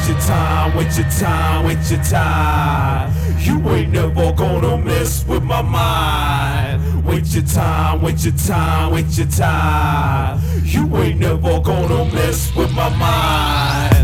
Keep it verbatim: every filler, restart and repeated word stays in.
your time, wait your time, wait your time. You ain't never gonna mess with my mind. Wait your time, wait your time, wait your time. You ain't never gonna mess with my mind.